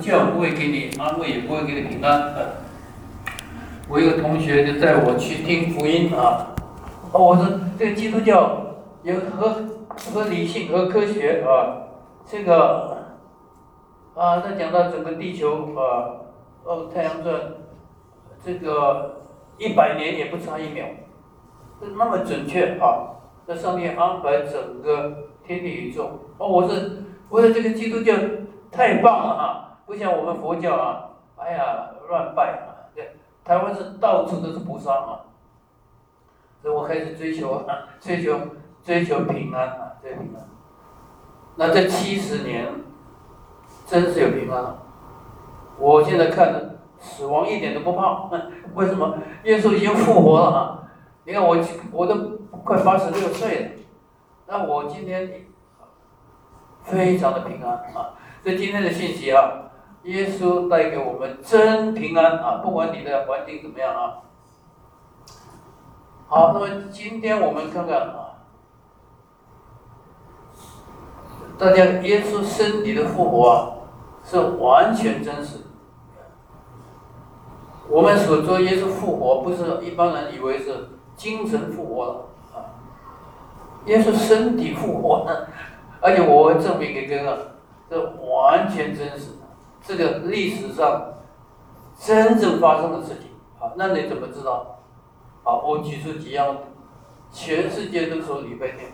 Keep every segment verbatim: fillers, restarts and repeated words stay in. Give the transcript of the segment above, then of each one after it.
教不会给你安慰，也不会给你平安。呃，我一个同学就带我去听福音啊，哦，我说这个基督教有和和理性和科学啊，这个啊，他讲到整个地球啊，哦，太阳转这个一百年也不差一秒，那么准确啊，在上面安排整个天地宇宙。哦，我是我说这个基督教太棒了啊，不像我们佛教啊，哎呀乱拜啊，对，台湾是到处都是菩萨啊，所以我开始追求啊，追求追求平安啊，追求平安。那这七十年真是有平安了。我现在看着死亡一点都不怕，为什么？耶稣已经复活了啊！你看我我都快八十六岁了，那我今天非常的平安啊！这今天的信息啊，耶稣带给我们真平安啊！不管你的环境怎么样啊。好，那么今天我们看看啊，大家耶稣身体的复活啊，是完全真实的。我们所说耶稣复活，不是一般人以为是精神复活了啊，耶稣身体复活呢，而且我会证明给各位，这完全真实的，这个历史上真正发生的事情啊，那你怎么知道？好，我举出几样，全世界都守礼拜天，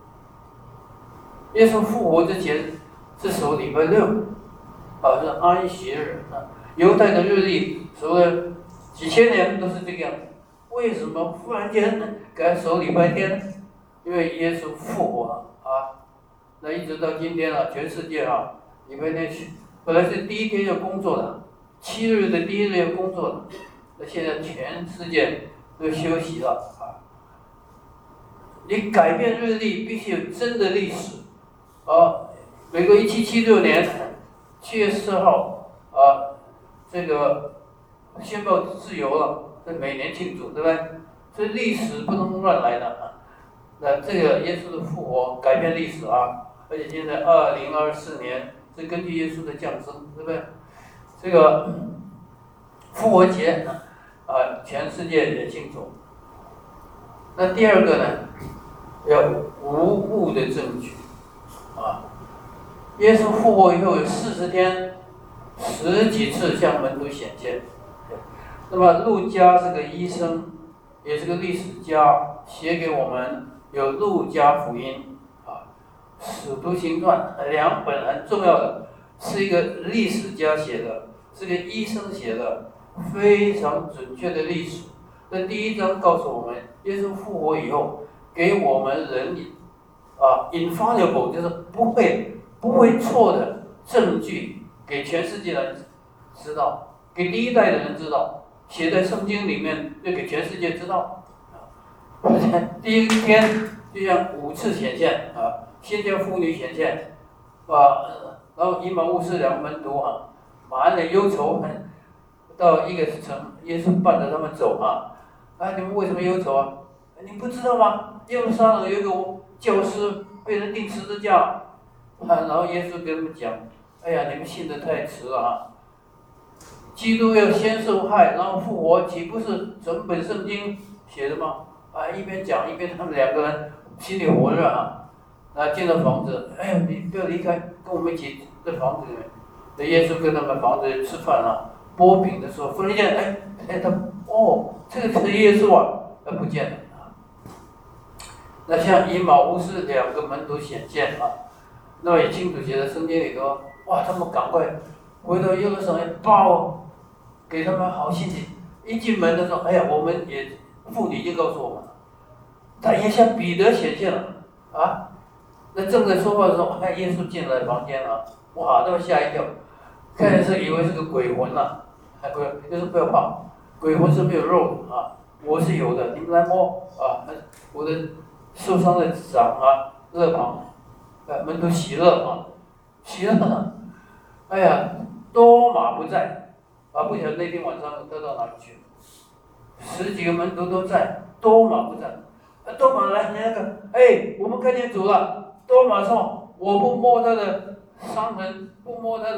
耶稣复活之前是守礼拜六，啊，是安息日啊。犹太的日历守了几千年都是这个样子，为什么忽然间改守礼拜天？因为耶稣复活了啊！那一直到今天啊，全世界啊，礼拜天去本来是第一天要工作的，七日的第一日要工作的，那现在全世界都休息了啊！你改变日历必须有真的历史啊！美国一七七六年七月四号啊。这个宣布自由了，这每年庆祝，对不对？所以历史不能乱来的啊。那这个耶稣的复活改变历史啊，而且现在二零二四年是根据耶稣的降生，对不对？这个复活节啊，全世界也庆祝。那第二个呢，要无误的证据啊。耶稣复活以后有四十天。十几次向门徒显现，那么路加是个医生，也是个历史家，写给我们有路加福音啊，使徒行传两本很重要的，是一个历史家写的，是个医生写的，非常准确的历史。这第一章告诉我们，耶稣复活以后，给我们人啊 infallible 就是不会不会错的证据。给全世界人知道，给第一代的人知道，写在圣经里面，就给全世界知道。第一天就像五次显现啊，先叫妇女显现，啊，然后以马忤斯两个门徒啊，满脸忧愁，到一个城，耶稣伴着他们走啊，啊，你们为什么忧愁啊？你不知道吗？耶路撒冷有一个教师被人钉十字架，啊，然后耶稣跟他们讲。哎呀，你们信得太迟了啊！基督要先受害，然后复活，岂不是整本圣经写的吗？啊，一边讲一边他们两个人心里火热啊！啊，进了房子，哎呀，你不要离开，跟我们一起在房子里面。那耶稣跟他们房子里吃饭啊，剥饼的时候，忽然间，哎哎，他哦，这个是耶稣啊，他不见了啊。那像以马忤斯两个门徒显现啊，那也清楚写在圣经里头。哇！他们赶快回到耶路撒冷报给他们好信息。一进门的时候，哎呀，我们也妇女已经告诉我们了，他也向彼得显现了啊。那正在说话的时候，哎，耶稣进来房间了，哇！他们吓一跳，开始是以为是个鬼魂了，哎，鬼，耶稣不要怕，鬼魂是没有肉的啊，我是有的，你们来摸啊，我的受伤的掌啊，肋旁，呃，门徒喜乐啊。喜乐呢？哎呀，多马不在，啊，不晓得那天晚上他到哪里去了。十几个门徒都在，多马不在。啊，多马来那个，哎，我们看见主了。多马说：“我不摸他的伤痕，不摸他的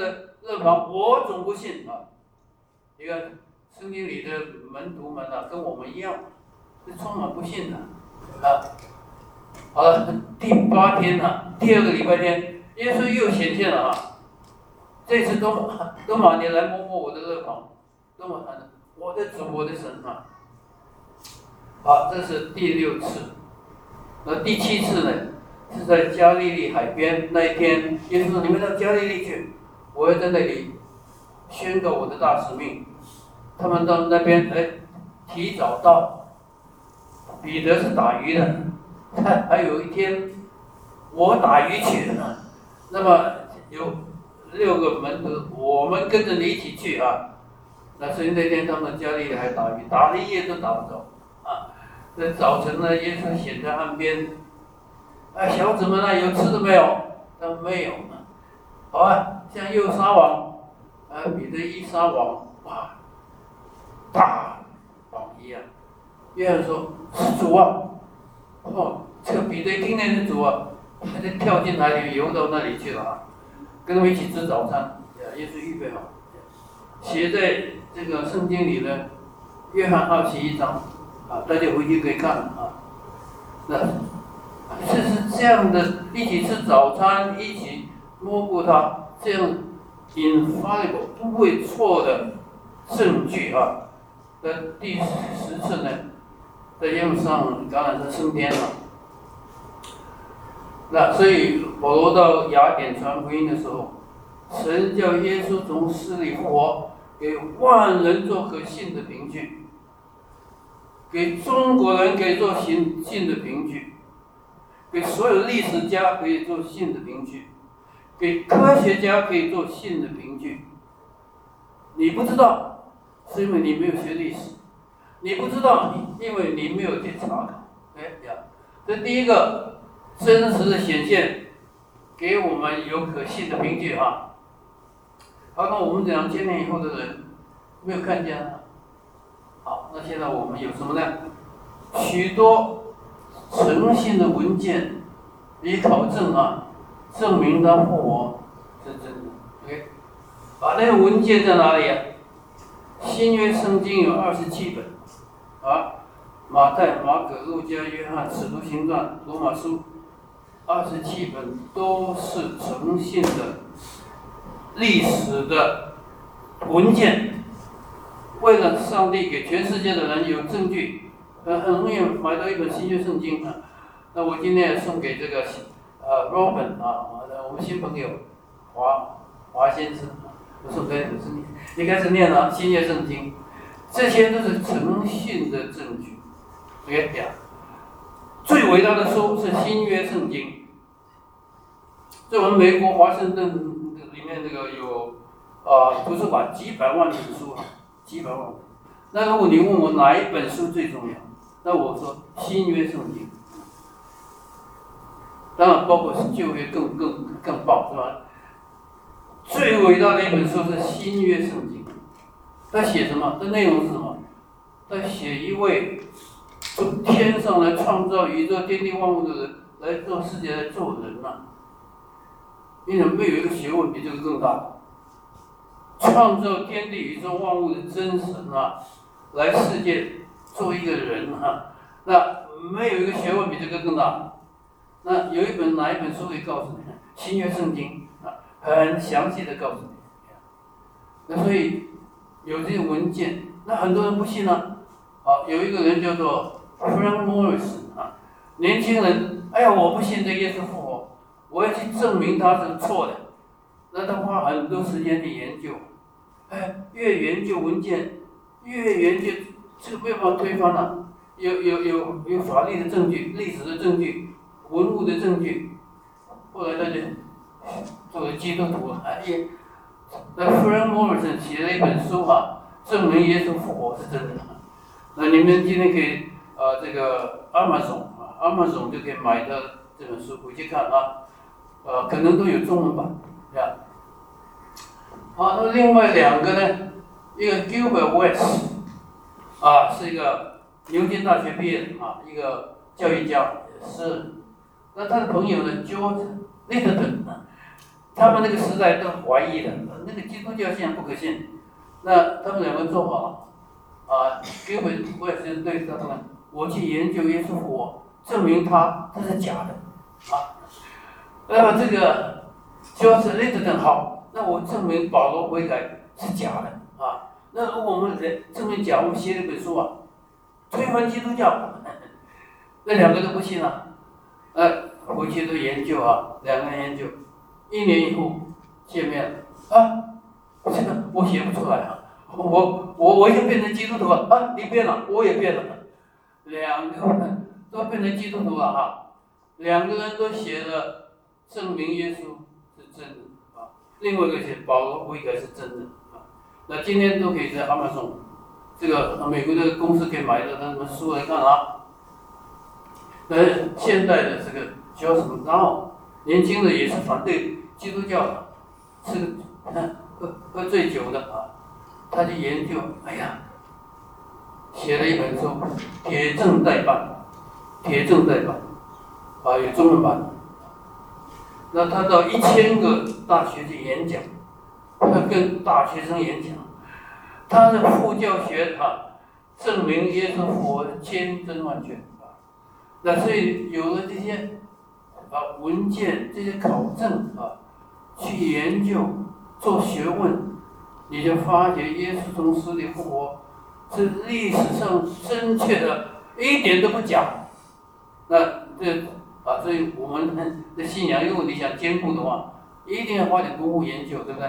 勒庞，我总不信啊！你看圣经里的门徒们啊，跟我们一样，是充满不信的啊。好了，第八天啊，第二个礼拜天，耶稣又显现了啊！这次都都马年来摸摸我的勒庞，都马喊我的主，我的神啊！好，这是第六次。那第七次呢？是在加利利海边那一天，耶稣说：“你们到加利利去，我要在那里宣告我的大使命。”他们到那边哎，提早到。彼得是打鱼的，还还有一天，我打鱼去了。那么有六个门徒，我们跟着你一起去啊。那所以那天他们加利利还打鱼，打了一夜都打不着啊。在早晨呢，耶稣显在岸边，哎，小子们啊，有吃的没有？他们没有呢。好啊，像又撒网，啊，彼得一撒网，哇，大网一样。约翰说：“是主啊！”哦，这个彼得听见是主啊，他就跳进海里游到那里去了啊，跟他们一起吃早餐。耶稣预备好，写在这个圣经里的约翰二十一章啊，大家回去可以看啊。那这是这样的，一起吃早餐，一起摸过他，这样 infallible 不会错的证据啊。那第十次呢，在耶路撒冷橄榄山升天了。那所以保罗到雅典传福音的时候，神叫耶稣从死里复活，给万人做可信的凭据，给中国人可以做信信的凭据，给所有历史家可以做信的凭据，给科学家可以做信的凭据。你不知道，是因为你没有学历史；你不知道，因为你没有去查考。哎呀，这第一个真实的显现，给我们有可信的凭据哈。好，那我们两千年以后的人没有看见啊。好，那现在我们有什么呢？许多诚信的文件，以考证啊，证明他复活是真的。OK， 啊，那个文件在哪里啊？新约圣经有二十七本，啊，马太、马可、路加、约翰、使徒行传、罗马书，二十七本都是诚信的历史的文件。为了上帝给全世界的人有证据，呃，很容易买到一本新约圣经啊。那我今天也送给这个呃 Robin 啊，我们新朋友华华先生，我送给你，你开始念了新约圣经，这些都是诚信的证据。OK 呀，最伟大的书是新约圣经，在我们美国华盛顿里面这个有啊、呃、图书馆几百万本书啊。几百万。那如果你问我哪一本书最重要，那我说新约圣经。当然包括旧约更更更棒，是吧？最伟大的一本书是新约圣经。它写什么？它内容是什么？它写一位从天上来创造宇宙天地万物的人，来做世界，来做人呐、啊。因为没有一个学问比这个更大。创造天地宇宙万物的真神啊，来世界做一个人啊，那没有一个学问比这个更大。那有一本哪一本书可以告诉你？新约圣经啊，很详细的告诉你。那所以有这个文件，那很多人不信呢、啊。好，有一个人叫做 Frank Morris 啊，年轻人，哎呀，我不信这耶稣复活，我要去证明他是错的。那他花很多时间去研究，哎，越研究文件，越研究这个没有办法推翻了、啊，有有有有法律的证据、历史的证据、文物的证据，后来他就作为基督徒，哎也，那 Frank Morrison 写了一本书啊，证明耶稣复活是真的。那你们今天可以呃这个 Amazon 啊 ，Amazon 就可以买到这本书回去看啊，呃可能都有中文版，这样。好，那另外两个呢，一个 Gilbert West， 啊，是一个牛津大学毕业的啊，一个教育家，是。那他的朋友呢 ，George Littleton， 他们那个时代都怀疑的，那个基督教信仰不可信。那他们两个做法啊，给我我也是对他们，我去研究耶稣复活，证明他他是假的啊。那么这个修辞类的很好，那我证明保罗悔改是假的啊。那如果我们证明假，我们写了一本书啊，推翻基督教，那两个都不信啊。呃，回去都研究啊，两个人研究，一年以后见面啊，这个我写不出来啊，我我我已经变成基督徒了啊，你变了，我也变了，两个人都变成基督徒了哈，两个人都写了证明耶稣是真的啊，另外一个写保罗悔改是真的啊，那今天都可以在亚马逊这个美国的公司可以买到他们书来看啊。那现代的这个叫什么？然后年轻的也是反对基督教的，是喝喝醉酒的啊，他去研究，哎呀，写了一本书，铁证代办，铁证代办，啊，有中文版。那他到一千个大学去演讲，他跟大学生演讲，他的副教学啊，证明耶稣复活千真万确。那所以有了这些啊文件、这些考证啊，去研究、做学问，你就发觉耶稣从死里复活是历史上正确的，一点都不假。那这啊，所以我们的信仰，如果你想坚固的话，一定要花点功夫研究，对不对？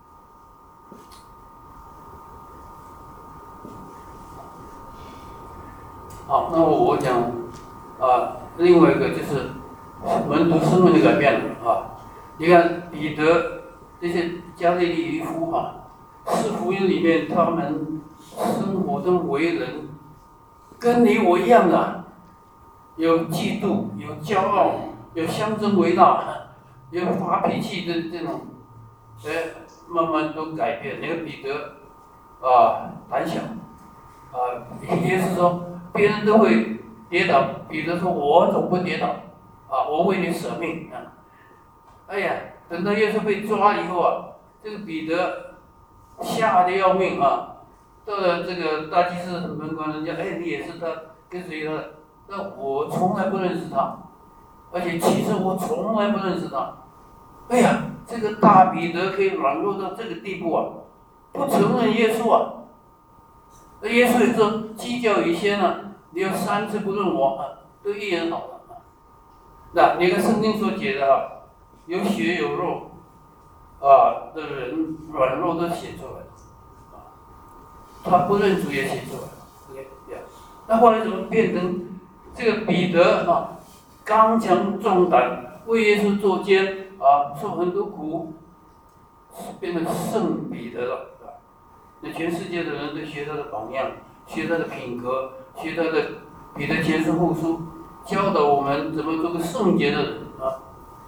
好，那我我讲。啊，另外一个就是门徒身份的改变了啊！你看彼得这些加利利渔夫啊，四福音里面他们生活中为人跟你我一样的，有嫉妒，有骄傲，有相争为大，有发脾气的这种，哎，慢慢都改变。那个彼得啊，胆小啊，也是说别人都会跌倒，彼得说：“我总不跌倒，啊，我为你舍命啊！”哎呀，等到耶稣被抓以后啊，这个彼得吓得要命啊！到了这个大祭司门关，人家哎，你也是他跟随他的，那我从来不认识他，而且其实我从来不认识他。哎呀，这个大彼得可以软弱到这个地步啊，不承认耶稣啊！那耶稣也说：“鸡叫以先啊。”你有三次不认我啊，都一言好了啊。那你看圣经所解的啊，有血有肉啊的人软弱都写出来了啊，他不认主也写出来了。OK， 那后来怎么变成这个彼得啊，刚强壮胆，为耶稣作监啊，受很多苦，变成圣彼得了啊？那全世界的人都学他的榜样，学他的品格。学他的彼得前书后书，教导我们怎么做个圣洁的人啊，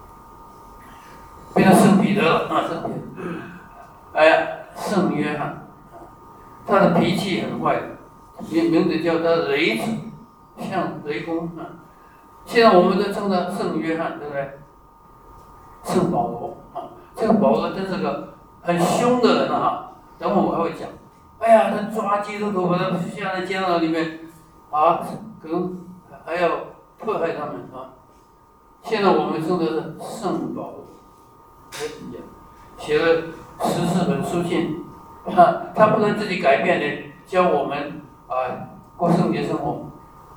变成圣彼得了啊，圣彼得，哎呀，圣约翰，他的脾气很坏，名名字叫他雷子，像雷公啊。现在我们都称他圣约翰，对不对？圣保罗啊，这个保罗真是个很凶的人啊，等会我还会讲。哎呀，他抓基督徒，把他下在监牢里面。啊，可能还要迫害他们啊！现在我们称的是圣保罗，写了十四本书信，啊，他不能自己改变的，教我们啊过圣洁生活。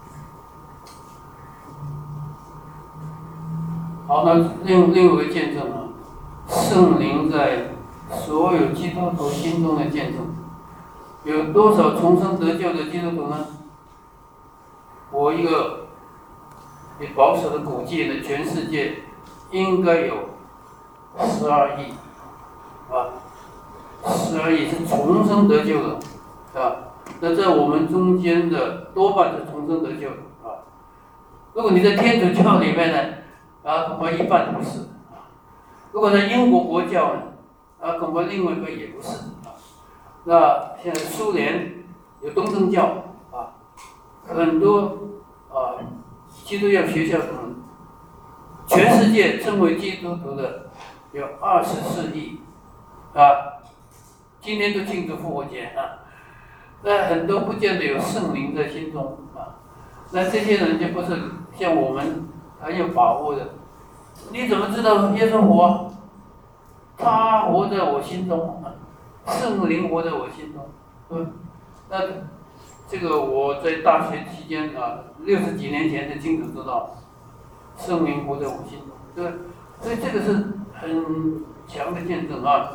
好，那另另外一个见证啊，圣灵在所有基督徒心中的见证，有多少重生得救的基督徒呢？我一个保守的估计呢，全世界应该有十二亿，啊，十二亿是重生得救的，啊，那在我们中间的多半是重生得救的，啊，如果你在天主教里面呢，啊，恐怕一半不是，啊，如果在英国国教呢，啊，恐怕另外一个也不是，啊，那现在苏联有东正教，啊，很多。啊，基督教学校中，全世界称为基督徒的有二十四亿，啊，今天都庆祝复活节啊，那很多不见得有圣灵在心中啊，那这些人就不是像我们很有把握的。你怎么知道耶稣活？他活在我心中，圣灵活在我心中。嗯，那这个我在大学期间啊，六十几年前就清楚知道，圣灵活在我心中，对吧？所以这个是很强的见证啊。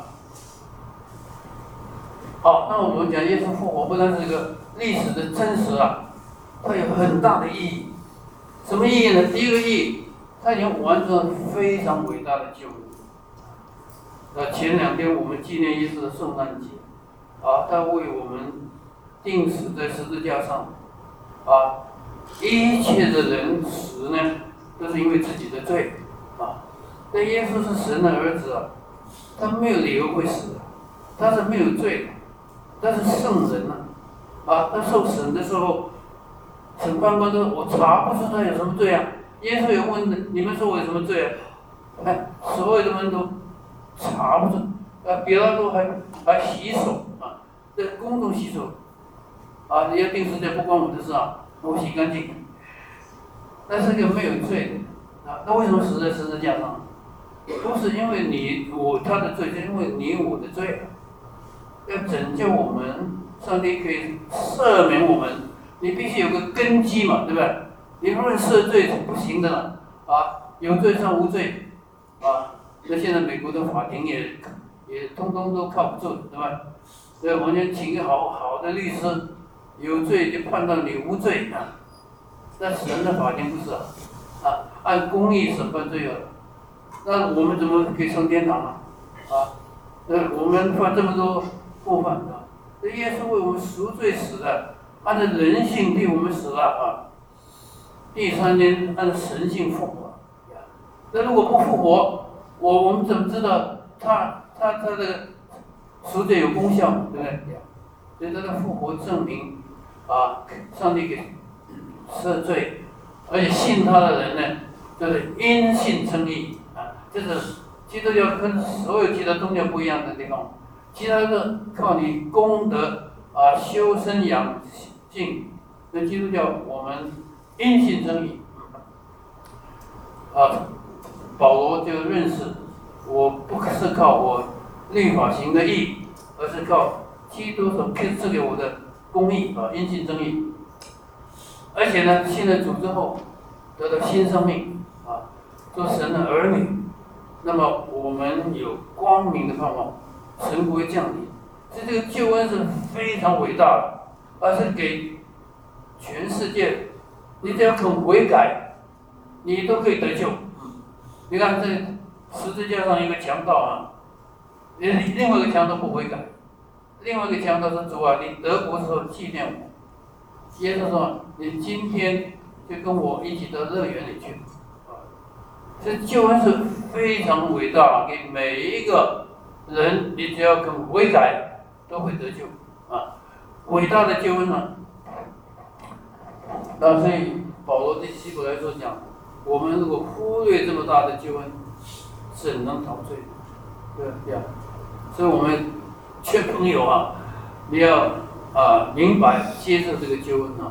好，那我们讲耶稣复活，不但是一个历史的真实啊，它有很大的意义。什么意义呢？第一个意义，它已经完成了非常伟大的救恩。那前两天我们纪念耶稣的圣诞节，啊，他为我们钉死在十字架上，啊，一切的人死呢，都是因为自己的罪，啊，那耶稣是神的儿子啊，他没有理由会死的，他是没有罪的，他是圣人呐，啊，他受审的时候，审判官说：“我查不出他有什么罪啊。”耶稣也问：“你们说我有什么罪啊？”哎，所有的人都查不出，啊，比拉多还还洗手啊，在公众洗手，啊，你要定时间不关我的事啊，我洗干净。那是个没有罪的，啊，那为什么死在十字架上？不是因为你我他的罪，是因为你我的罪，要拯救我们，上帝可以赦免我们，你必须有个根基嘛，对吧？你论赦罪是不行的了，啊，有罪算无罪，啊。那现在美国的法庭也也通通都靠不住，对吧？所以我们请一个好好的律师，有罪就判断你无罪啊。但神的法庭不是啊，啊，按公义审判罪恶。那我们怎么可以上天堂啊？啊，呃，我们犯这么多过犯啊，这耶稣为我们赎罪死的，按照人性替我们死了啊。第三天按照神性复活。那如果不复活，我我们怎么知道他他他的赎罪有功效，对不对？所以他的复活证明啊，上帝给赦罪，而且信他的人呢，就是因信称义啊。这是基督教跟所有其他宗教不一样的地方，其他的靠你功德啊修身养性，那基督教我们因信称义啊。保罗就认识，我不是靠我律法行的义，而是靠基督所赐给我的公义啊，因信称义。而且呢，信了主之后，得到新生命啊，做神的儿女。那么我们有光明的盼望，神不会降临。所以这个救恩是非常伟大的，而是给全世界，你只要肯悔改，你都可以得救。你看这十字架上一个强盗啊，另另外一个强盗不悔改，另外一个强盗说：“主啊，你得国之后纪念我。”耶稣说：“你今天就跟我一起到乐园里去。”啊，这救恩是非常伟大，给每一个人，你只要肯悔改，都会得救啊！伟大的救恩呢、啊？那所以保罗对希伯来说讲。我们如果忽略这么大的救恩，怎能逃罪？对不对？所以我们劝朋友啊，你要啊明白接受这个救恩啊。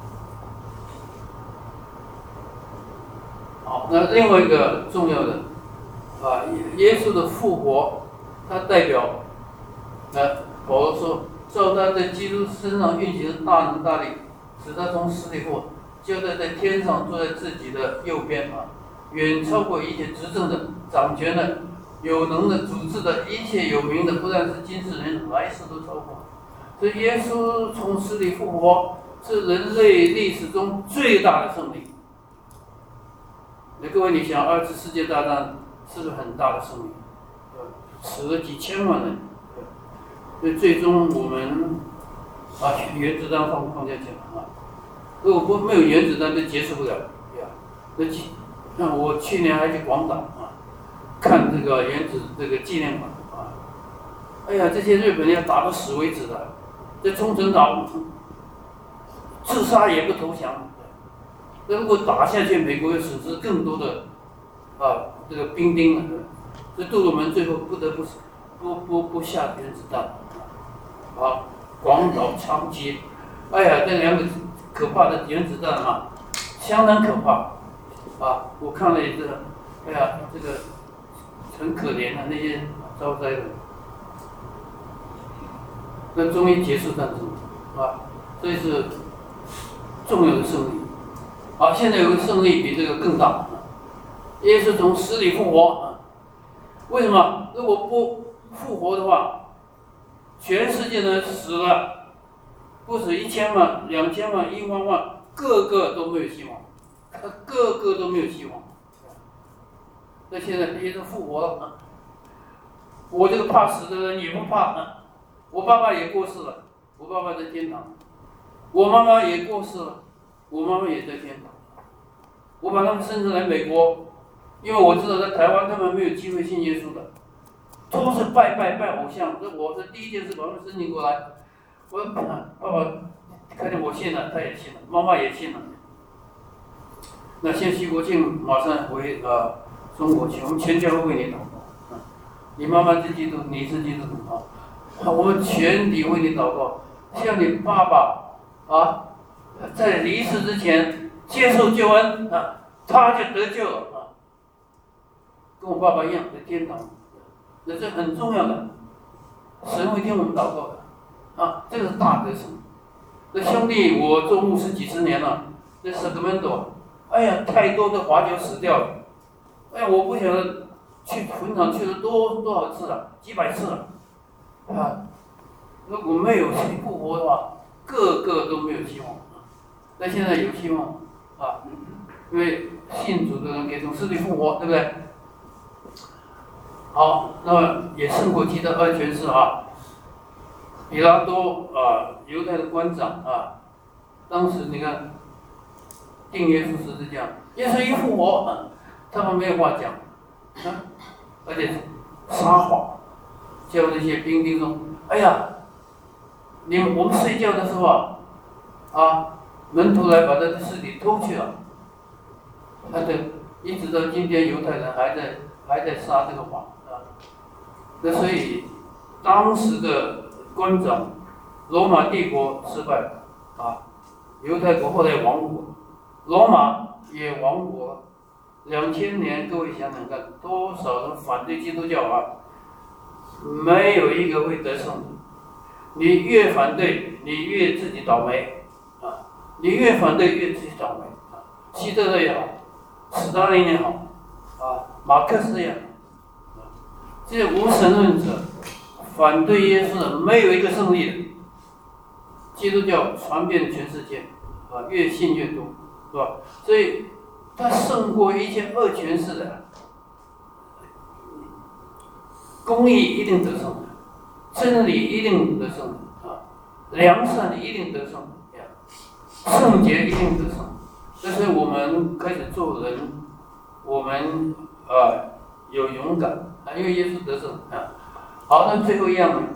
好，那另外一个重要的啊，耶稣的复活，它代表，那保罗说，照他在基督身上运行的大能大力，使他从死里复活。就在在天上坐在自己的右边啊，远超过一切执政的、掌权的、有能的、主治的、一切有名的，不但是今世人，来世都超过。所以耶稣从死里复活，是人类历史中最大的胜利。那各位，你想二次世界大战是不是很大的胜利？死了几千万人，所以最终我们啊，原子弹放放下去了啊。如果不没有原子弹，就结束不了，对吧？那那我去年还去广岛啊，看这个原子这个纪念馆啊，哎呀，这些日本人要打到死为止的，在冲绳岛自杀也不投降。那如果打下去，美国要损失更多的啊这个兵丁了。 这杜鲁门最后不得不不不不下原子弹，啊，广岛、长崎，哎呀，这两个可怕的原子弹啊，相当可怕，啊，我看了一个，哎呀，这个很可怜的那些遭灾的，那终于结束战争，啊，这是重要的胜利，啊，现在有个胜利比这个更大，耶稣从死里复活，啊，为什么？如果不复活的话，全世界的人死了，不止一千万、两千万、一万万，个个都没有希望，个个都没有希望。那现在耶稣复活了，我这个怕死的人也不怕，我爸爸也过世了，我爸爸在天堂，我妈妈也过世了，我妈妈也在天堂。我把他们生出来美国，因为我知道在台湾他们没有机会信耶稣的，都是拜拜拜偶像。这我是第一件事把他们申请过来。我爸爸看见我信了，他也信了，妈妈也信了。那现在徐国庆马上回呃中国去，我们全家会为你祷告。啊，你妈妈是基督，你是基督徒啊，我们全体为你祷告。像你爸爸啊，在离世之前接受救恩啊，他就得救了啊，跟我爸爸一样在天堂。那这很重要的，神会听我们祷告的。啊，这个是大得胜。那兄弟，我做牧师几十年了，在 Sacramento， 哎呀，太多的华侨死掉了。哎呀，我不晓得去坟场去了多多少次了，几百次了。啊，如果没有谁复活的话，个个都没有希望。那现在有希望啊，因为信主的人可以从死里复活，对不对？好，那么也胜过基督二权势啊。比拉多啊，犹太的官长啊，当时你看定耶稣十字架，耶稣一复活，啊，他们没有话讲，啊，而且撒谎，叫那些兵丁说：“哎呀，你们我们睡觉的时候啊，啊，门徒来把他的尸体偷去了。”他的一直到今天，犹太人还在还在撒这个谎啊。那所以当时的官长，罗马帝国失败了啊，犹太国后来亡国，罗马也亡国了。两千年，各位想想看，多少人反对基督教啊？没有一个会得胜的。你越反对，你越自己倒霉啊！你越反对，越自己倒霉啊！希特勒也好，斯大林也好，啊，马克思也好，啊，这些无神论者。反对耶稣的没有一个胜利的，基督教传遍全世界，啊，越信越多，是吧？所以他胜过一切恶权势的，公义一定得胜，真理一定得胜啊，良善一定得胜，圣洁一定得胜。这是我们开始做人，我们啊有勇敢啊，因为耶稣得胜啊。好，那最后一样呢？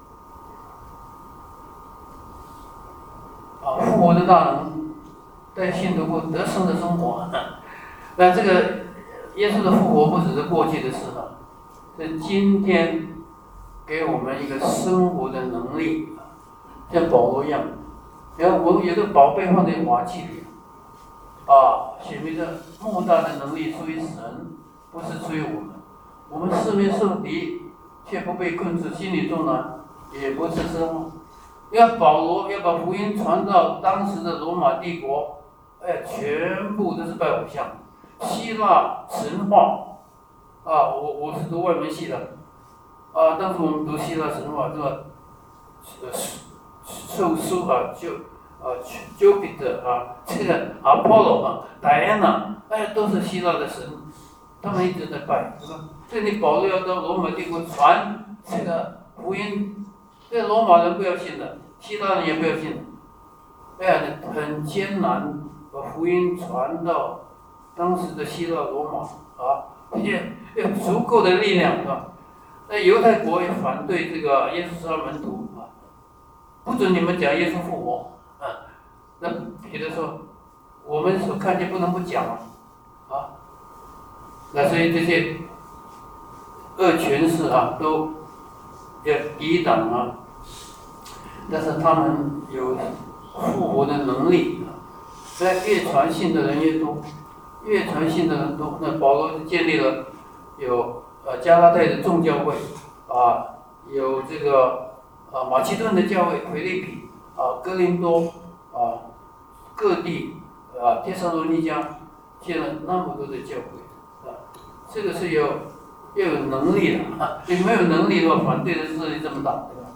啊，复活的大能带信徒过得胜的生活。那这个耶稣的复活不只是过去的事了，是今天给我们一个生活的能力，像保罗一样。然后我有个宝贝放在瓦器里，啊，写明着莫大的能力出于神，不是出于我们。我们四面受敌。却不被困住，心里重难，也不吱声。要保罗要把福音传到当时的罗马帝国，哎，全部都是拜偶像，希腊神话，啊，我我是读外文系的，啊，当时我们读希腊神话是吧？呃，寿书啊，就啊 ，Jupiter 啊，这个 Apollo 啊 ，Diana， 哎，都是希腊的神，他们一直在拜，是吧？这里保罗要到罗马帝国传这个福音，这个罗马人不要信的，希腊人也不要信的，哎呀，很艰难把福音传到当时的希腊罗马啊，也有足够的力量，是吧？那犹太国也反对这个耶稣是他门徒啊，不准你们讲耶稣复活啊。那彼得说，我们所看见不能不讲啊，啊，那所以这些。 二权势啊都要抵挡啊，但是他们有复活的能力啊，所以越传信的人越多，越传信的人多，那保罗建立了有呃加拉太的众教会啊，有这个啊马其顿的教会腓立比啊哥林多啊各地啊帖撒罗尼迦建了那么多的教会啊，这个是有要有能力的啊，你没有能力的话，反对的势力这么大，对吧？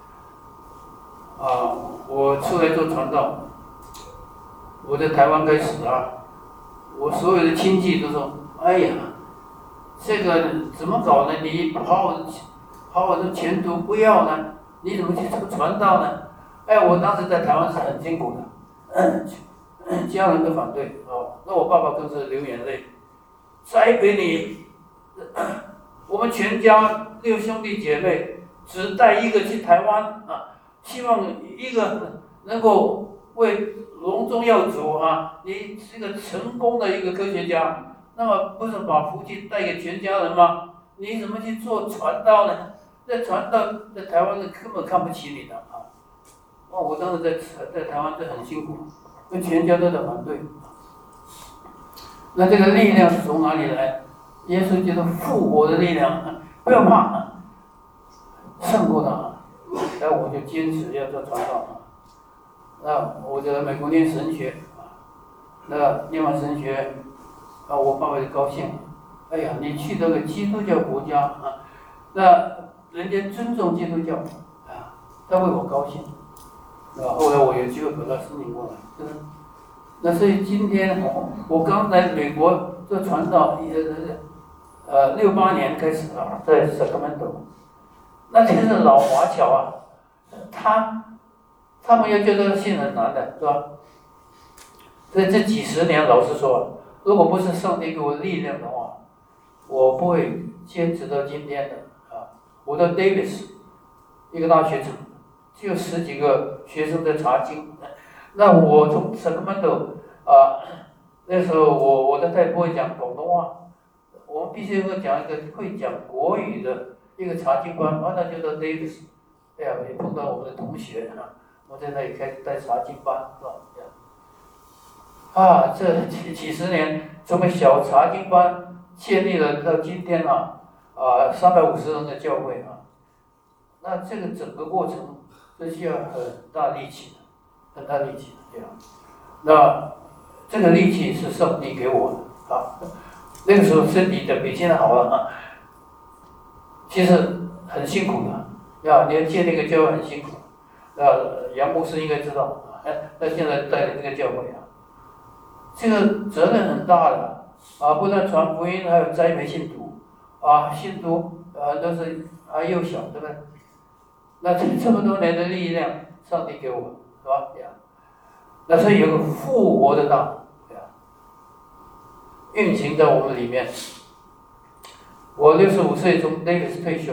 啊，我出来做传道，我在台湾开始啊，我所有的亲戚都说：“哎呀，这个怎么搞呢？你好好的好好的前途不要呢？你怎么去做传道呢？”哎，我当时在台湾是很辛苦的，家人都反对哦，那我爸爸更是流眼泪，栽培你。我们全家六兄弟姐妹只带一个去台湾啊，希望一个能够为隆中耀祖啊，你是个成功的一个科学家，那么不是把福气带给全家人吗？你怎么去做传道呢？这传道在台湾人根本看不起你的啊！哦，我当时在在台湾是很辛苦，跟全家都在反对。那这个力量是从哪里来？耶稣基督复活的力量，不要怕，胜过他。然后我就坚持要做传道。那我在美国念神学，那念完神学，啊，我爸爸就高兴了。哎呀，你去这个基督教国家啊，那人家尊重基督教啊，他为我高兴。啊，后来我有机会把他申请过来，真的。那所以今天我刚来美国做传道，呃。呃，六八年开始啊，在 Sacramento， 那真是老华侨啊，他他们要叫这个信很难的，是吧？所以这几十年，老实说，如果不是上帝给我力量的话，我不会坚持到今天的啊。我到 Davis 一个大学城，只有十几个学生在查经，那我从 Sacramento 啊，那时候我我的太太不会讲广东话。我们必须要讲一个会讲国语的一个查经班，啊，那就到 Davis， 哎呀，也碰到我们的同学啊，我在那里开始带查经班，是吧？啊，这几几十年从个小查经班建立了到今天啊，啊，三百五十人的教会啊，那这个整个过程是需要很大力气的，很大力气的，对吧？那这个力气是上帝给我的啊。那个时候身体的比现在好了啊，其实很辛苦的，呀，你要建那个教会很辛苦，呃，杨牧师应该知道，哎，他现在带领这个教会啊，这个责任很大的啊，不但传福音，还有栽培信徒，啊，信徒啊都是还幼小，对不对？那这这么多年的力量，上帝给我，是吧？呀，那所以有个复活的大。运行在我们里面。我六十五岁从 Davis 退休，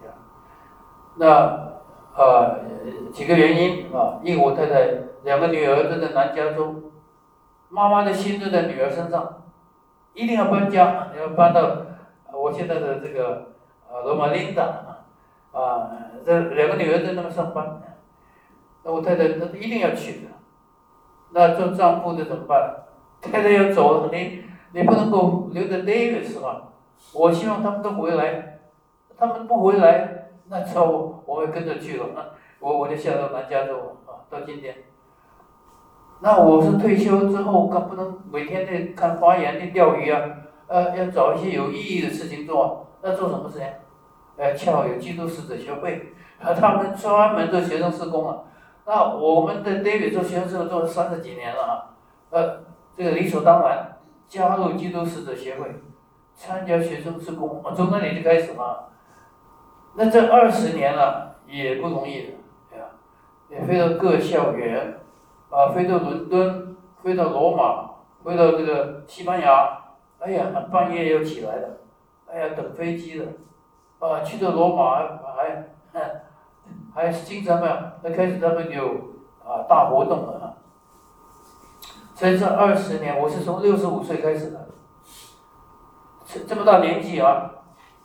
那呃几个原因啊，一个我太太两个女儿都在南加州，妈妈的心都在女儿身上，一定要搬家，要搬到我现在的这个呃罗马琳达啊，这两个女儿在那边上班，那我太太一定要去的。那做丈夫的怎么办？太太要走了，你。你不能够留在 Davis 吧？我希望他们都回来，他们不回来，那之后我会跟着去了，我我就下到南加州啊，到今天。那我是退休之后，可不能每天去看花园去钓鱼啊，呃，要找一些有意义的事情做。那做什么事情？呃，恰好有基督使者学会，啊，他们专门做学生事工啊。那我们在 Davis 做学生事工做了三十几年了啊，呃，这个理所当然。加入基督使者协会，参加学生事工，从那里就开始嘛。那这二十年了也不容易的，对吧？也飞到各校园，啊，飞到伦敦，飞到罗马，飞到这个西班牙，哎呀，半夜要起来的，哎呀，等飞机的，啊，去到罗马还还还经常啊，那开始他们有啊大活动了啊。所以这二十年，我是从六十五岁开始的，这这么大年纪啊，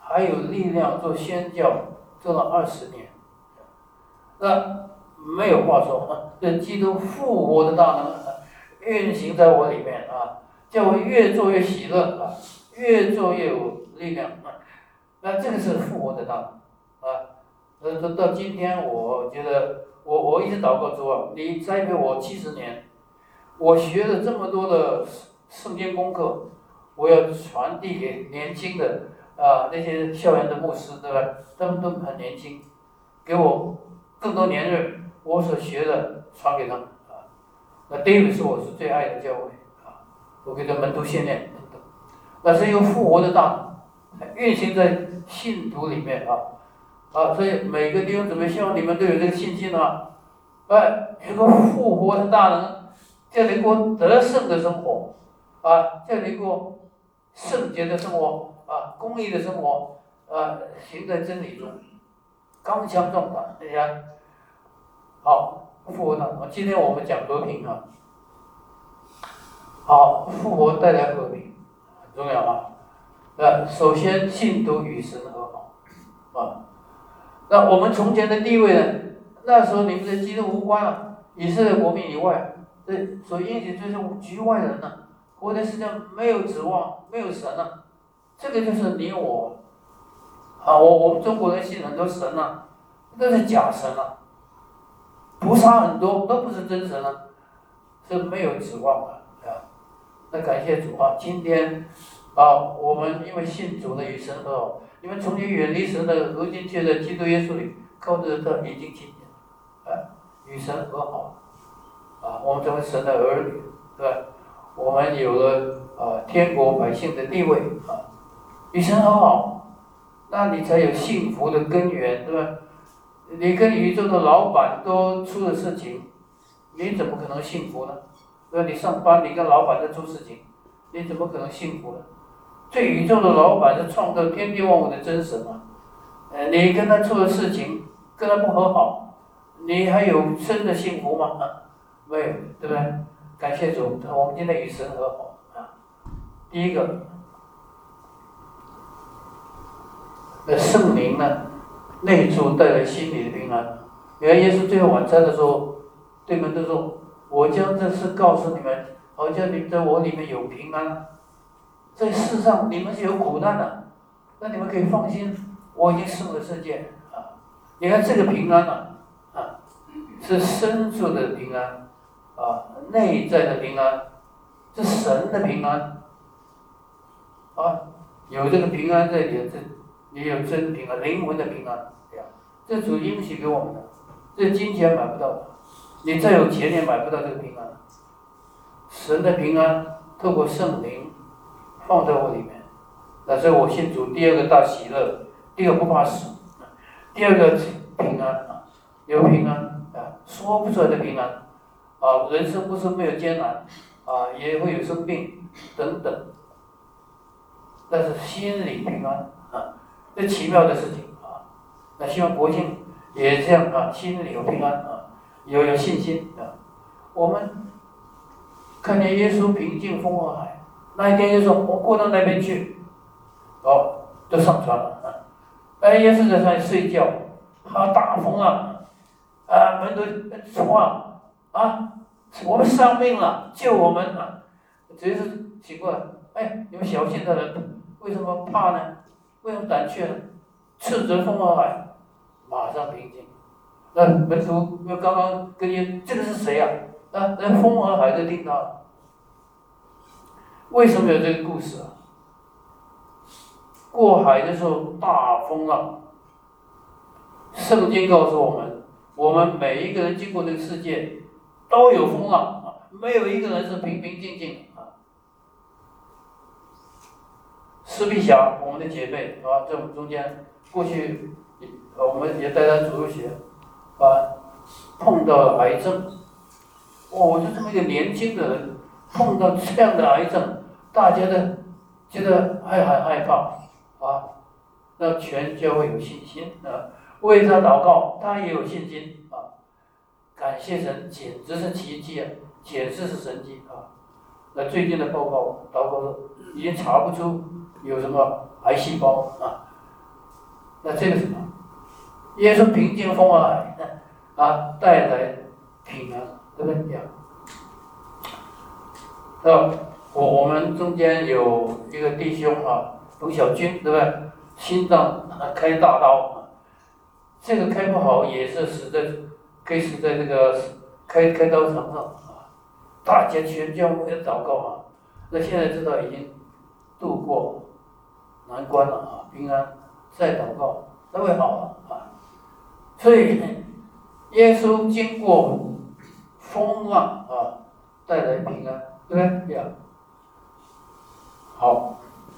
还有力量做宣教，做了二十年，那没有话说啊！这基督复活的大能运行在我里面啊，叫我越做越喜乐啊，越做越有力量啊。那这个是复活的大能啊！呃，到到今天，我觉得我我一直祷告主啊，你栽培我七十年，我学了这么多的圣经功课，我要传递给年轻的啊那些校园的牧师，对吧？他们都很年轻，给我更多年日，我所学的传给他们啊。那 David 是我是最爱的教会啊，我给他门徒训练等等。那是有复活的大能运行在信徒里面啊啊，所以每个弟兄姊妹，希望你们都有这个信心啊，哎，有个复活的大能，叫你过得胜的生活啊，叫你过圣洁的生活啊，公义的生活啊，行在真理中，刚强壮胆，大家好，复活大能。今天我们讲和平啊，好，复活带来和平很重要啊。那首先信徒与神和好啊。那我们从前的地位呢？那时候你们的基督无关了，以色列国民以外，这所应许就是局外人了，活在世上没有指望，没有神了。这个就是你我啊，我我们中国人信很多神啊，都是假神啊，菩萨很多都不是真神啊，是没有指望的啊。那感谢主啊，今天啊，我们因为信主的与神和好，你们从前远离神的，如今却在基督耶稣里靠着他已经亲近了，啊，与神和好，啊，我们成为神的儿女，对吧？我们有了啊天国百姓的地位啊，与神和好，那你才有幸福的根源，对吧？你跟宇宙的老板都出了事情，你怎么可能幸福呢？对吧？你上班，你跟老板在出事情，你怎么可能幸福呢？这宇宙的老板是创造天地万物的真神啊！呃，你跟他出了事情，跟他不和好，你还有真的幸福吗？啊，没有，对不对？感谢主，我们今天与神和好啊。第一个，那圣灵呢，内住带来心里的平安。原来耶稣最后晚餐的时候，对门徒说：“我将这事告诉你们，好叫你们在我里面有平安。在世上你们是有苦难的，那你们可以放心，我已经胜了世界啊！你看这个平安啊，啊，是深处的平安啊，内在的平安，是神的平安啊，有这个平安在里，这也有真平安，灵魂的平安，对呀，这主应许给我们的，这金钱买不到的，你再有钱也买不到这个平安。神的平安透过圣灵放在我里面，那所以我信主。第二个大喜乐，第二个不怕死，第二个平安啊，有平安啊，说不出来的平安啊。人生不是没有艰难啊，也会有生病等等，但是心里平安啊，这奇妙的事情啊。那希望国庆也这样啊，心里有平安啊，有有信心啊。我们看见耶稣平静风和海。那一天就说我过到那边去，哦，都上船了啊！哎，耶稣在上面睡觉，啊，大风啊，啊，门徒说啊，啊，我们丧命了，救我们啊！只是奇怪，哎，你们小信的人为什么怕呢？为什么胆怯呢？斥责风和海，马上平静。那门徒又刚刚跟耶，这个是谁啊？啊，那风和海都听到了。为什么有这个故事啊？过海的时候大风浪，圣经告诉我们，我们每一个人经过这个世界都有风浪啊，没有一个人是平平静静啊。施碧霞，我们的姐妹啊，在我们中间，过去我们也带她主日学啊，碰到了癌症，哦，我就这么一个年轻的人，碰到这样的癌症。大家的觉得还很害怕啊，那全教会有信心啊，为他祷告，他也有信心啊。感谢神，简直是奇迹啊，简直是神迹啊。那最近的报告，祷告说已经查不出有什么癌细胞啊， 那这个什么？耶稣平静风和海，啊，带来平安，对不对？那我我们中间有一个弟兄啊，冯小军，对不对？心脏开大刀啊，这个开不好也是死在，可以死在这个开开刀场上啊。大家全教会祷告啊，那现在知道已经度过难关了啊，平安，再祷告，那会好了啊。所以耶稣经过风浪啊，带来平安，对不对？这样。好。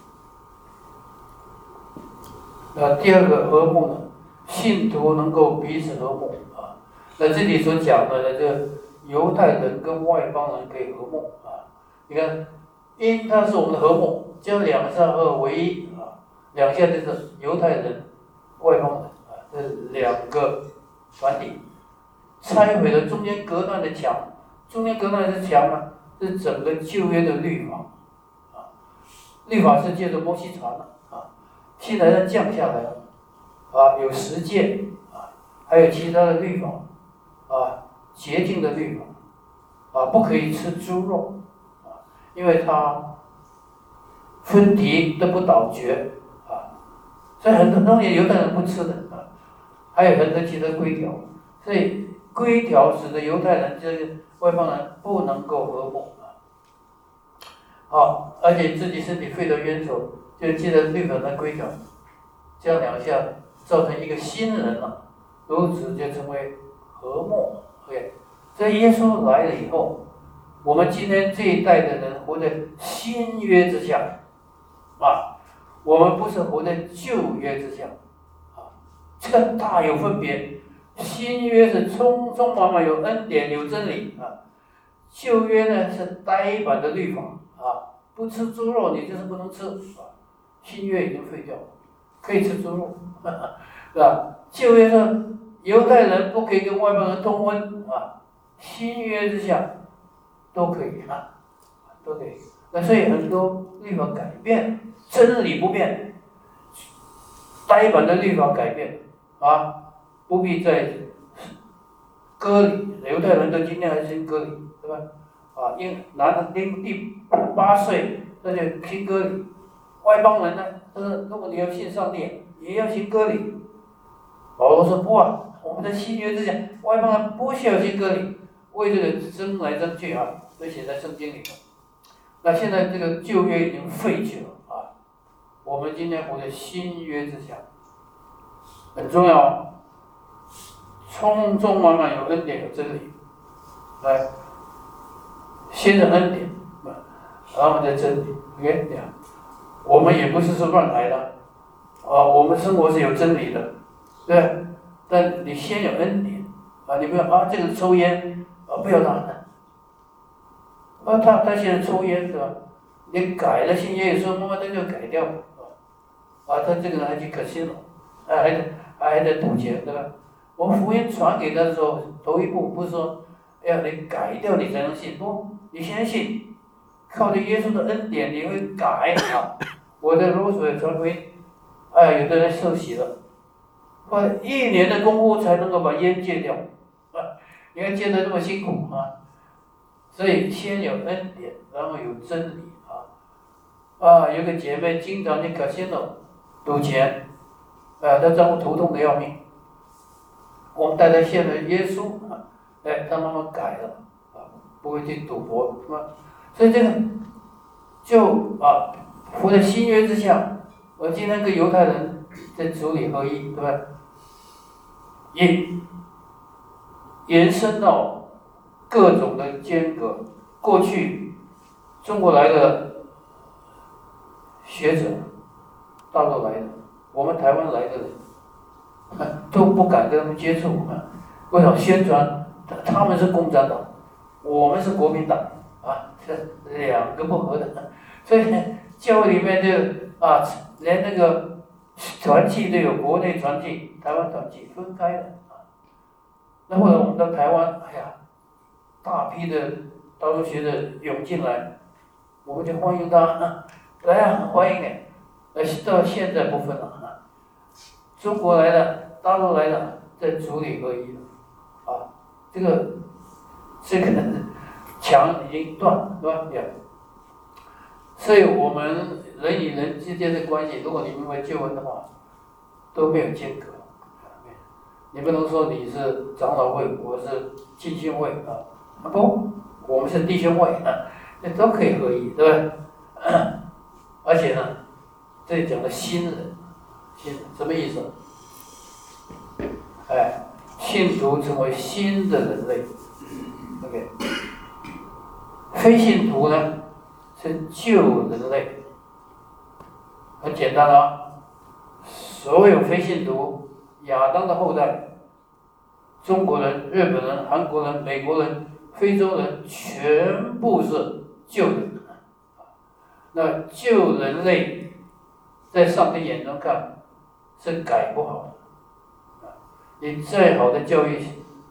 那第二个和睦呢？信徒能够彼此和睦啊。那这里所讲的这个犹太人跟外邦人可以和睦啊。你看，因他是我们的和睦，将两下合为一啊。两下就是犹太人、外邦人啊，这两个团体拆毁了中间隔断的墙。中间隔断的墙呢，是整个旧约的律法啊。律法是借着摩西传的。现在它降下来了，啊，有十诫啊，还有其他的律法，啊，洁净的律法，啊，不可以吃猪肉，啊，因为它分蹄都不倒嚼，啊，所以很多东西犹太人不吃的，啊，还有很多其他规条，所以规条使得犹太人这个外邦人不能够和睦，啊，好，而且自己身体废得冤仇。就记得律法的规条，这样两下造成一个新人了，如此就成为和睦。OK， 所以耶稣来了以后，我们今天这一代的人活在新约之下，啊，我们不是活在旧约之下，啊，这个大有分别。新约是充充满满有恩典有真理啊，旧约呢是呆板的律法啊，不吃猪肉你就是不能吃啊。新约已经废掉了，可以吃猪肉，是吧？旧约说犹太人不可以跟外邦人通婚啊，新约之下都可以啊，都可以。那所以很多律法改变，真理不变，呆板的律法改变啊，不必再割礼。犹太人都今天还新割礼，对吧？啊，因男的丁第八岁那就新割礼。外邦人呢，他说如果你要信上帝，也要行割礼。保罗说不啊，我们在新约之下，外邦人不需要行割礼，为这个争来争去啊，都写在圣经里头。那现在这个旧约已经废去了啊，我们今天活在新约之下，很重要，充充满满有恩典有真理，来，先是恩典，然后再真理 ，OK 这样。我们也不是说乱来的，啊，我们生活是有真理的，对吧？但你先有恩典，啊，你不要啊，这个抽烟，啊，不要他，啊，他他现在抽烟是吧？你改了信耶稣，慢慢他就改掉，啊，他这个人还去可信了，还还得还得赌钱，对吧？我们福音传给他的时候，头一步不是说，哎呀，你改掉你才能信，不，你先信。靠着耶稣的恩典，你会改啊！我的如水传福音，哎，有的人受洗了，花一年的功夫才能够把烟戒掉，啊，你看戒得这么辛苦啊！所以先有恩典，然后有真理啊！啊，有个姐妹经常去卡西诺赌钱，啊，她丈夫头痛的要命，我们带她信了耶稣啊，哎，她慢慢改了啊，不会去赌博，是吧？所以这个就啊，活在新约之下。我今天跟犹太人在主里合一，对吧？也延伸到各种的间隔。过去中国来的学者，大陆来的，我们台湾来的人，都不敢跟他们接触啊。为什么？宣传他们是共产党，我们是国民党。啊，这两个不合的，所以教会里面就啊，连那个团契都有国内团契、台湾团契分开的啊。那后来我们到台湾，哎呀，大批的大陆学者涌进来，我们就欢迎他，啊来啊，欢迎你。呃，到现在不分了啊， 中国来的、大陆来的，在主里合一了，啊，这个这个墙已经断了，对吧？呀，所以我们人与人之间的关系，如果你明白救恩的话，都没有间隔。你不能说你是长老会，我是浸信会啊，不，我们是弟兄会啊，这都可以合一，对吧？而且呢，这里讲的新人，新什么意思？哎，信徒成为新的人类 ，OK。非信徒呢是旧人类，很简单啊，所有非信徒。亚当的后代，中国人、日本人、韩国人、美国人、非洲人，全部是旧人。那旧人类，在上帝眼中看是改不好的。你再好的教育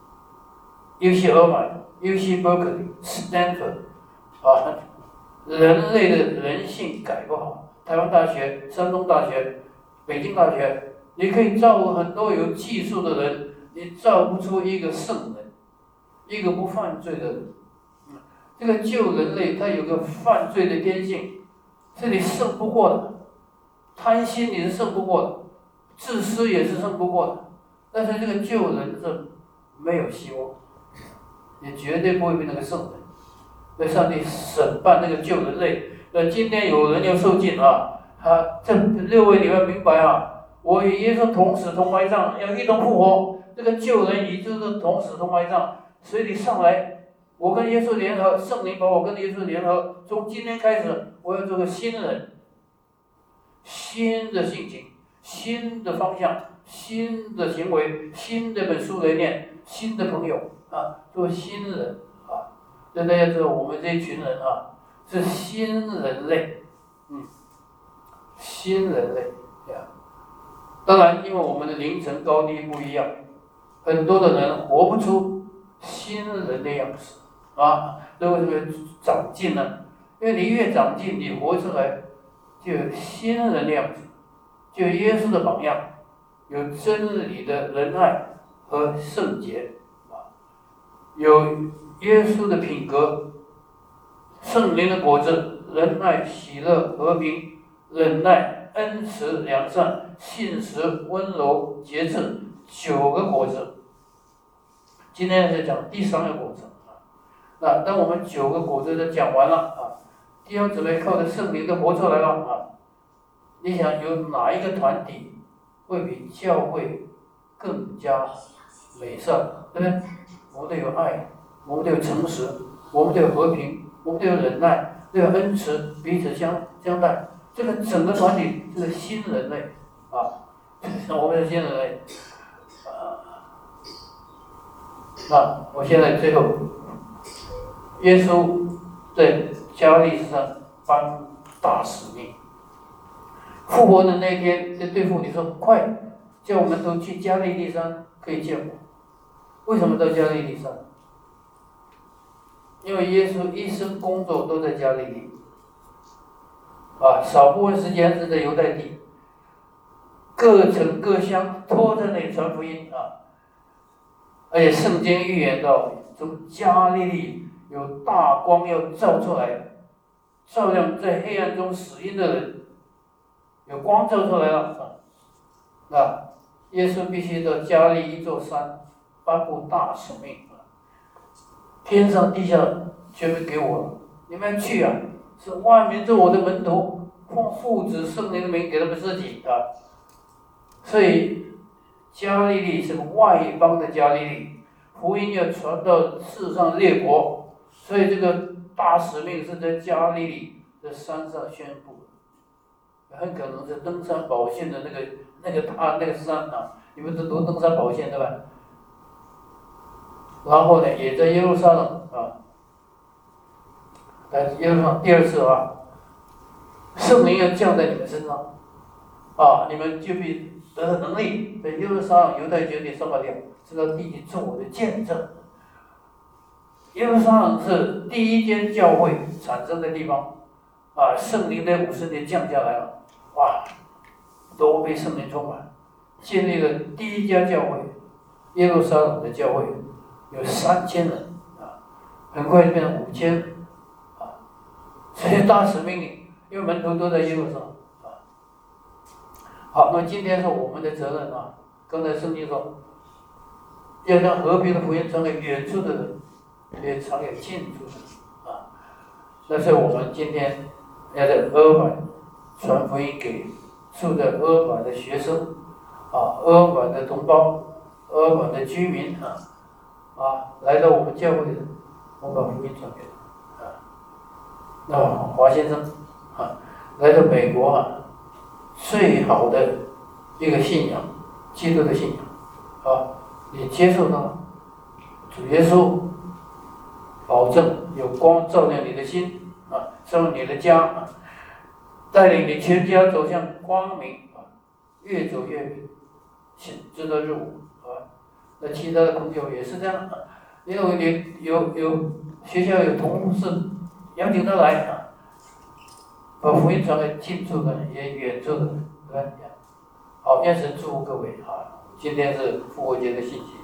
，U C 尔曼、U C Berkeley、Stanford， 啊，人类的人性改不好。台湾大学、山东大学、北京大学。你可以造很多有技术的人，你造不出一个圣人，一个不犯罪的人。这个旧人类他有个犯罪的天性，是你胜不过的。贪心你是胜不过的，自私也是胜不过的。但是这个旧人是没有希望，也绝对不会变成个圣人。所以上帝审判那个旧人类。那今天有人要受尽啊，他这六位你要明白啊。我与耶稣同死同埋葬，要一同复活。这个旧人也就是同死同埋葬，所以你上来，我跟耶稣联合，圣灵把我跟耶稣联合。从今天开始，我要做个新人，新的性情，新的方向，新的行为，新的本书来念，新的朋友啊，做新人啊。大家知道，我们这一群人啊，是新人类，嗯，新人类呀。当然，因为我们的灵层高低不一样，很多的人活不出新人的样子啊。这为什么长进呢？因为你越长进，你活出来就有新人的样子，就有耶稣的榜样，有真理的仁爱和圣洁啊，有耶稣的品格，圣灵的果子，仁爱、喜乐、和平、忍耐、恩慈、良善、信实、温柔、节制，九个果子。今天是讲第三个果子啊。那当我们九个果子都讲完了啊，弟兄姊妹靠着圣灵都活出来了啊。你想有哪一个团体会比教会更加美善？对不对？我们都有爱，我们都有诚实，我们都有和平，我们都有忍耐，都有恩慈，彼此相相待。这个整个团体是个新人类啊，我们是新人类啊。那我现在最后，耶稣在加利利上颁大使命，复活的那天就对妇女说：“快，叫我们都去加利利山可以见我。”为什么到加利利山？因为耶稣一生工作都在加利利。啊，少部分时间是在犹太地，各城各乡都在那里传福音啊。而且圣经预言到，从加利利有大光要照出来，照亮在黑暗中死荫的人，有光照出来了啊。那耶稣必须到加利一座山颁布大使命啊，天上地下全部给我了，你们去啊！是万民做我的门徒，奉父子圣灵的名给他们自己啊。所以加利利是个外邦的加利利，福音要传到世上列国，所以这个大使命是在加利利的山上宣布的，很可能是登山宝训的那个那个大那个山啊，你们都读登山宝训对吧？然后呢，也在耶路撒冷啊。来耶路撒冷第二次啊，圣灵要降在你们身上，啊，你们就必得到能力，在耶路撒冷、犹太全地、撒玛利亚，直到地极做我的见证。耶路撒冷是第一间教会产生的地方，啊，圣灵在五十年降下来了，哇，都被圣灵充满， 建立了第一家教会，耶路撒冷的教会有三千人啊，很快就变成五千啊，这些大使命令，因为门徒都在耶路撒冷啊。好，那今天是我们的责任啊。刚才圣经说，要将和平的福音传给远处的人，也传给近处的人啊。那是我们今天要在阿尔法传福音给住在阿尔法的学生啊，阿尔法的同胞，阿尔法的居民啊，啊，来到我们教会的人，我们把福音传给他啊。那华先生啊，来到美国啊，最好的一个信仰，基督的信仰啊，你接受到主耶稣，保证有光照亮你的心啊，照亮你的家啊，带领你全家走向光明啊，越走越明，直到日午啊。那其他的朋友也是这样啊，因为你有有学校有同事邀请他来啊，把福音传给近处的人也远处的人，对吧？好，愿神祝福各位啊！今天是复活节的信息。